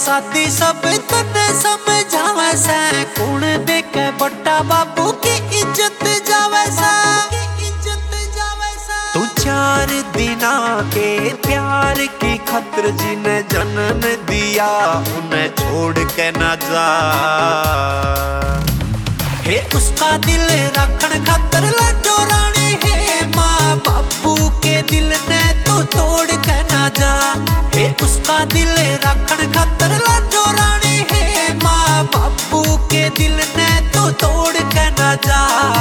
साथी सब तने समझावे से, कौन देखे बट्टा बाबू की इज्जत जावे से। तू 4 दिना के प्यार की खतर जिन्हें जन्म दिया, उन्हें छोड़ के ना जा। हे उसका दिल रखन खातर लाडो रानी है, माँ बापू के दिल ने तो तोड़ के ना जा। हे उसका दिल रखन खातर लाडो रानी है, माँ बापू के दिल ने तो तोड़ के ना जा।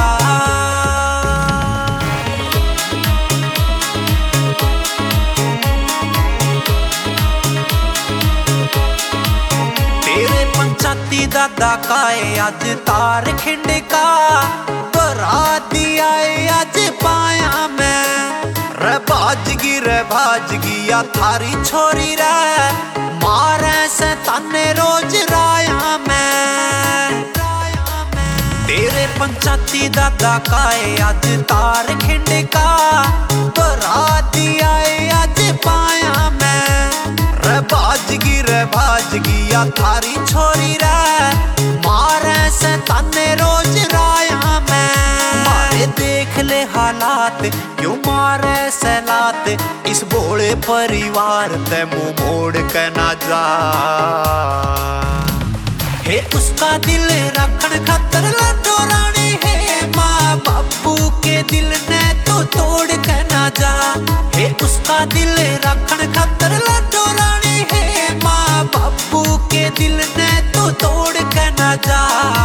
पंचायती दादा का है आज तार खिंड का, बराती आए आज पाया मैं। रे भाजगी या थारी छोरी रे, मारे से तने रोज राया मैं। तेरे पंचायती दादा का है आज तार खिंड का, बराती आए आज पाया मैं। रे भाजगी या थारी छोरी रे, मारे से तने रोज राया मैं। मारे देख ले हालात क्यों मारे से लात, इस भोले परिवार ते मुंह मोड़ के ना जा। हे उसका दिल रखन खातर लाडो रानी है, माँ बापू के दिल ने तो तोड़ के ना जा। हे उसका दिल रखन खातर लाडो रानी है, माँ बापू के दिल ने तो तोड़ के ना जा।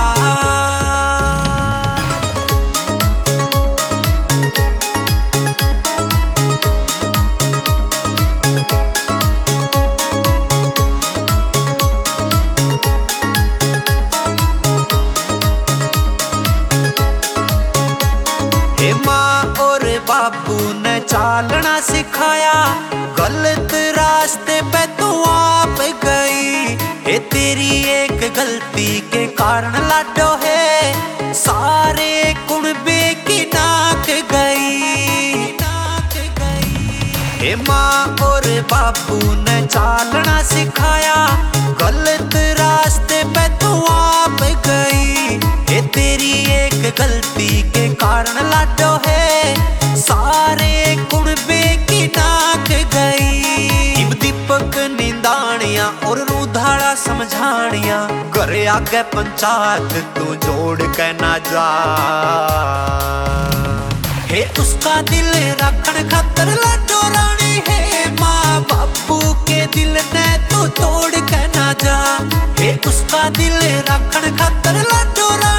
हे माँ और बापू ने चालना सिखाया, गलत रास्ते पे तू आप गई। हे तेरी एक गलती के कारण लाडो है, सारे कुणबे की नाक गई। हे माँ और बापू ने चालना सिखाया, गलत रास्ते पे तू आप गई। हे तेरी एक गलती के कारण लाडो है, सारे कुणबे की नाक गई। दीपक निंदानिया और रूधाड़ा समझानिया, घरे आगे पंचायत तू जोड़ के ना जा। हे उसका दिल रखन खातर लाडो रानी है, माँ बापू के दिल ने तो तोड़ के ना जा। हे उसका दिल रखन खातर लाडो रानी